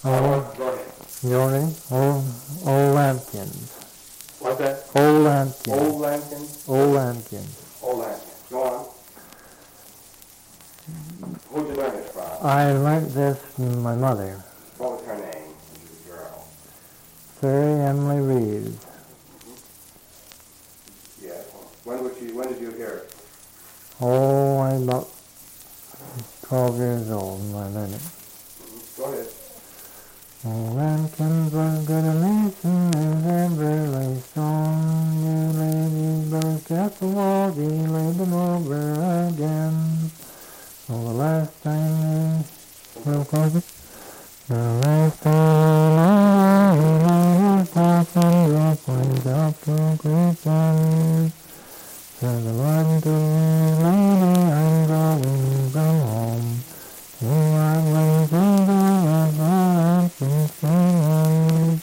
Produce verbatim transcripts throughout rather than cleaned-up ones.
Old, Go ahead. you ready? Old, old lambkins. What's that? Old lambkins. Old lambkins? Old lambkins. Old lambkins. Go on. Who'd you learn this from? I learned this from my mother, What was her name? She was a girl. Sir Emily Reeves. Mm-hmm. Yeah. When was she? When did you hear it? Oh, I'm about twelve years old when I learned it. Mm-hmm. Go ahead. Oh, lambkins was good a mason as ever lay stone. You laid these birds at the wall, he laid them over again. Oh, the last time they will close it. The last time I pass and your point up to creeping. Said the Lord to me, lady, I'm going from home. You are waiting there for and singing.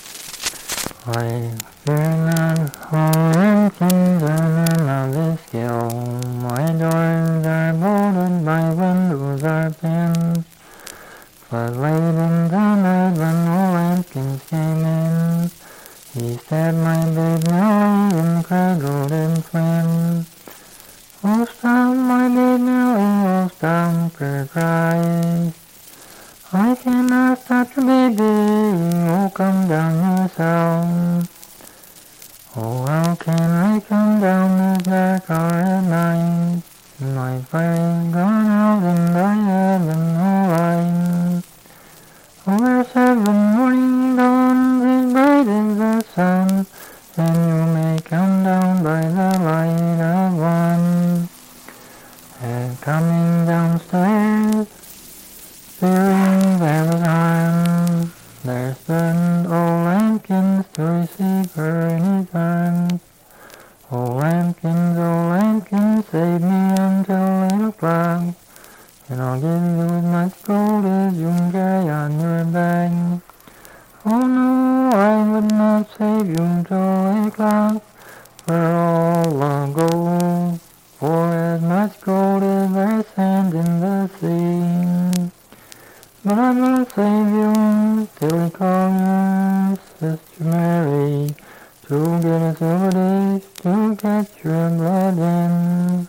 I fear not lambkins and I love this skill. My doors are bolted, my windows are pinned. But late in the night when old lambkins came in, he said, my babe Nellie, and cradled and twin. Oh, stop, my babe Nellie, oh, stop her cries. I cannot stop your baby, oh, come down yourself. Oh, how can I come down this dark hour at night? My fire's gone out and I haven't no light. Oh, there's seven morning dawns as bright as the sun, and you may come down by the light of one. And coming downstairs, fearing there was harm, there stood old lambkins to receive her in his arms. Oh, lambkins, oh, lambkins, save me until eight o'clock, and I'll give you as much gold as you can carry on your back. Oh no, I would not save you till eight o'clock for all the gold, for as much gold as there's sand in the sea. But I will save you till we call you Sister Mary, to get a silver dish to catch your blood in.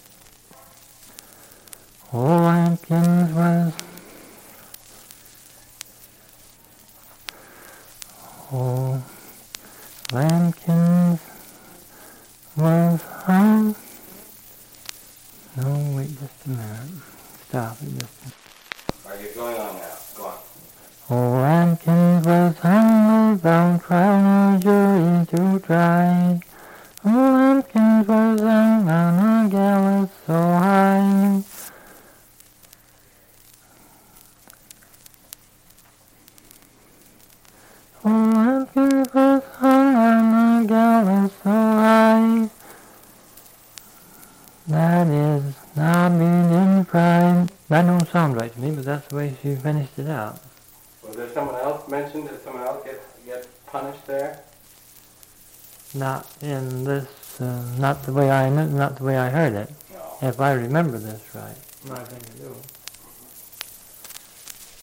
Old lambkins was Old lambkins was hung. No, wait just a minute. Stop it just a minute. Are you going on now? Go on. Old lambkins was hung without trial nor jury to try. Old lambkins was hung on a gallows so high. Old lambkins was hung on a gallows so high. That is not being in pride. That don't sound right to me, but that's the way she finished it out. Was there someone else mentioned? Did someone else get, get punished there? Not in this, uh, not the way I, not the way I heard it. No. If I remember this right. I think I do.